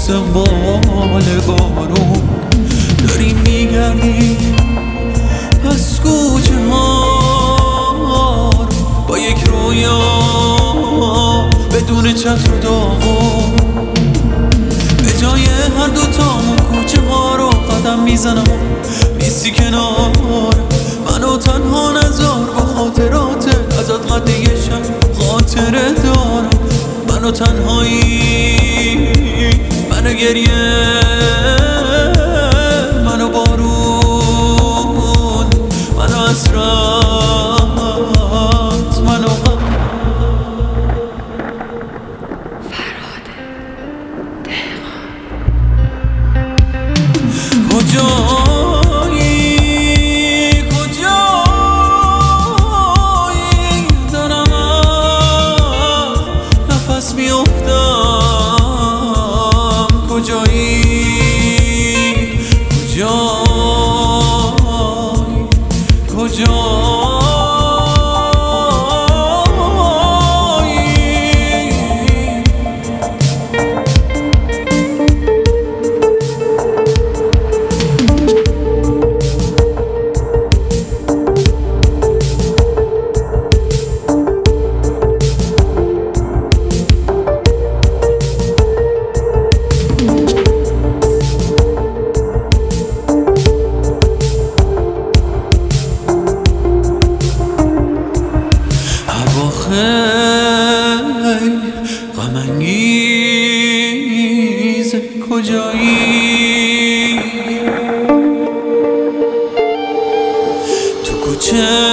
مثل بال بارون داری میگردی از کوچه ها با یک رویا بدون چتر و داغون. به جای هر دوتامون کوچه ها رو قدم میزنم و نیستی کنار منو تنها نذار. با خاطرات ازت قد یه شب خاطره دارم. منو تنهایی، منو گریه، منو بارون، منو حسرت، منو غم. فرهاد دهقان کجایی دارم از نفس میافتم. کجایی خیلی غم انگیز کجایی تو کوچه